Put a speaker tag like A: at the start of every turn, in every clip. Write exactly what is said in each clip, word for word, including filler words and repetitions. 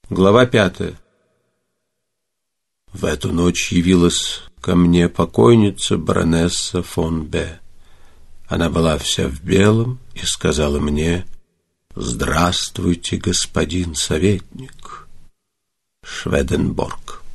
A: Глава пятая. В эту ночь явилась ко мне покойница баронесса фон Б. Она была вся в белом и сказала мне: «Здравствуйте, господин советник, Шведенборг».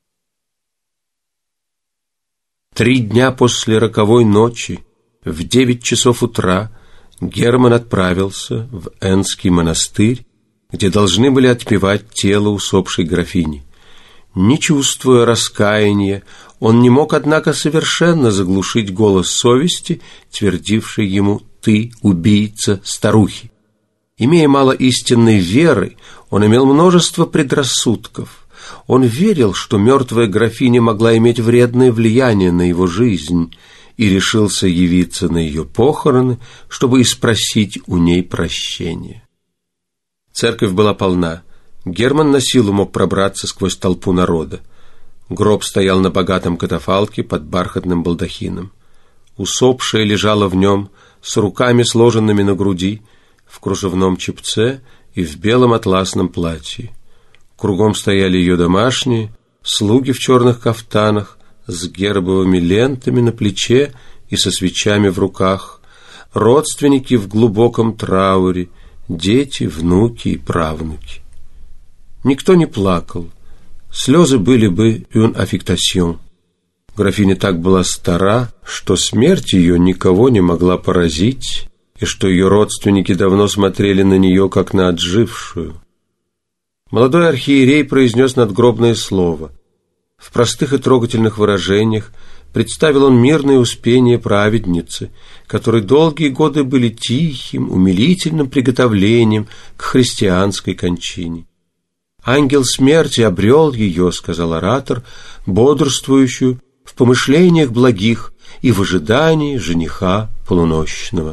A: Три дня после роковой ночи, в девять часов утра, Герман отправился в Энский монастырь, где должны были отпевать тело усопшей графини. Не чувствуя раскаяния, он не мог, однако, совершенно заглушить голос совести, твердивший ему: «Ты убийца старухи». Имея мало истинной веры, он имел множество предрассудков. Он верил, что мертвая графиня могла иметь вредное влияние на его жизнь, и решился явиться на ее похороны, чтобы испросить у ней прощения. Церковь была полна. Герман на силу мог пробраться сквозь толпу народа. Гроб стоял на богатом катафалке под бархатным балдахином. Усопшая лежала в нем с руками сложенными на груди, в кружевном чепце и в белом атласном платье. Кругом стояли ее домашние, слуги в черных кафтанах, с гербовыми лентами на плече и со свечами в руках, родственники в глубоком трауре, дети, внуки и правнуки. Никто не плакал. Слезы были бы «une affectation». Графиня так была стара, что смерть ее никого не могла поразить, и что ее родственники давно смотрели на нее, как на отжившую. Молодой архиерей произнес надгробное слово. В простых и трогательных выражениях представил он мирное успение праведницы, которой долгие годы были тихим, умилительным приготовлением к христианской кончине. «Ангел смерти обрел ее, — сказал оратор, — бодрствующую в помышлениях благих и в ожидании жениха полунощного».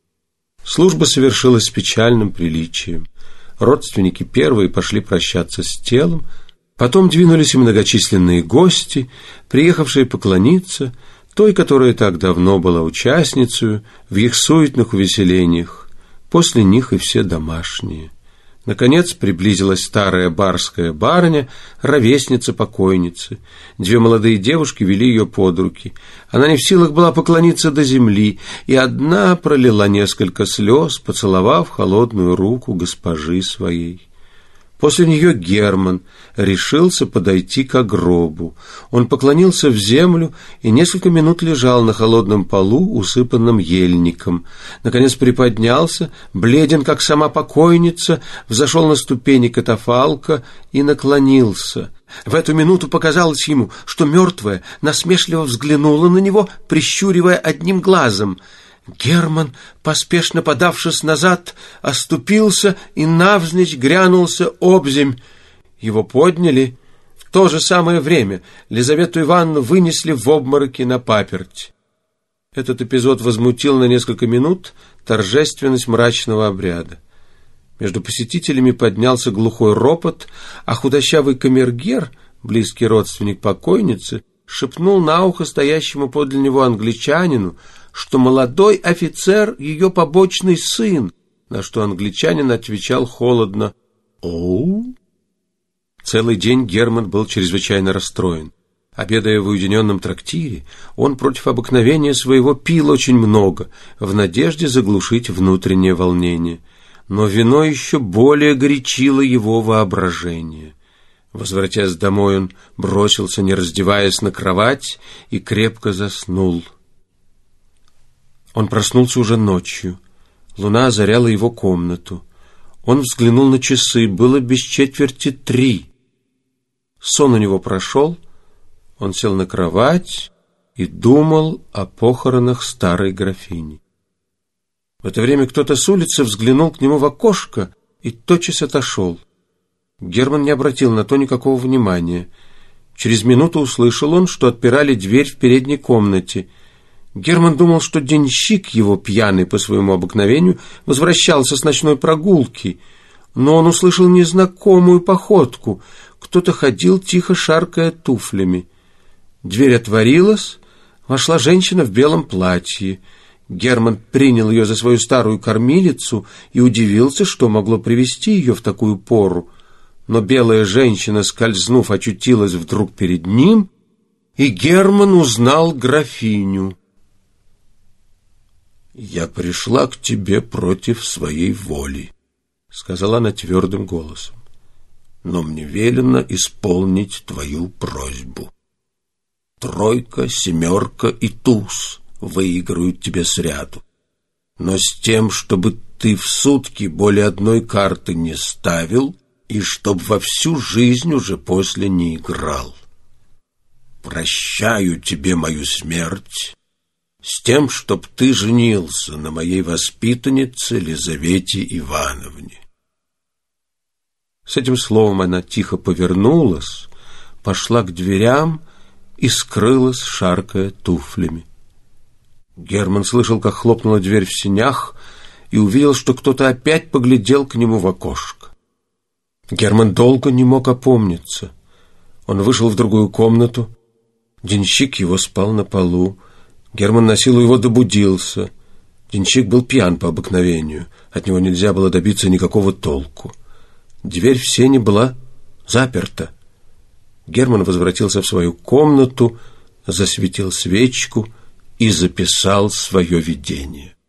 A: Служба совершилась с печальным приличием. Родственники первые пошли прощаться с телом, потом двинулись и многочисленные гости, приехавшие поклониться той, которая так давно была участницей в их суетных увеселениях, после них и все домашние. Наконец приблизилась старая барская барыня, ровесница покойницы. Две молодые девушки вели ее под руки. Она не в силах была поклониться до земли, и одна пролила несколько слез, поцеловав холодную руку госпожи своей. После нее Герман решился подойти к гробу. Он поклонился в землю и несколько минут лежал на холодном полу, усыпанном ельником. Наконец приподнялся, бледен, как сама покойница, взошел на ступени катафалка и наклонился. В эту минуту показалось ему, что мертвая насмешливо взглянула на него, прищуривая одним глазом. Герман, поспешно подавшись назад, оступился и навзничь грянулся обземь. Его подняли. В то же самое время Лизавету Ивановну вынесли в обмороке на паперть. Этот эпизод возмутил на несколько минут торжественность мрачного обряда. Между посетителями поднялся глухой ропот, а худощавый камергер, близкий родственник покойницы, шепнул на ухо стоящему подле него англичанину, что молодой офицер — ее побочный сын, на что англичанин отвечал холодно: «Оу». Целый день Герман был чрезвычайно расстроен. Обедая в уединенном трактире, он против обыкновения своего пил очень много, в надежде заглушить внутреннее волнение. Но вино еще более горячило его воображение. Возвратясь домой, он бросился, не раздеваясь, на кровать и крепко заснул. Он проснулся уже ночью. Луна озаряла его комнату. Он взглянул на часы. Было без четверти три. Сон у него прошел. Он сел на кровать и думал о похоронах старой графини. В это время кто-то с улицы взглянул к нему в окошко и тотчас отошел. Герман не обратил на то никакого внимания. Через минуту услышал он, что отпирали дверь в передней комнате. Герман думал, что денщик его, пьяный по своему обыкновению, возвращался с ночной прогулки, но он услышал незнакомую походку. Кто-то ходил, тихо шаркая туфлями. Дверь отворилась, вошла женщина в белом платье. Герман принял ее за свою старую кормилицу и удивился, что могло привести ее в такую пору. но белая женщина, скользнув, очутилась вдруг перед ним, и Герман узнал графиню. «Я пришла к тебе против своей воли», — сказала она твердым голосом, «но мне велено исполнить твою просьбу. Тройка, семерка и туз выиграют тебе сряду, но с тем, чтобы ты в сутки более одной карты не ставил и чтоб во всю жизнь уже после не играл. Прощаю тебе мою смерть с тем, чтоб ты женился на моей воспитаннице Лизавете Ивановне». С этим словом она тихо повернулась, пошла к дверям и скрылась, шаркая туфлями. Герман слышал, как хлопнула дверь в сенях, и увидел, что кто-то опять поглядел к нему в окошко. Герман долго не мог опомниться. Он вышел в другую комнату. Денщик его спал на полу. Герман на силу его добудился. Денщик был пьян по обыкновению. От него нельзя было добиться никакого толку. Дверь в сени была заперта. Герман возвратился в свою комнату, засветил свечку и записал свое видение.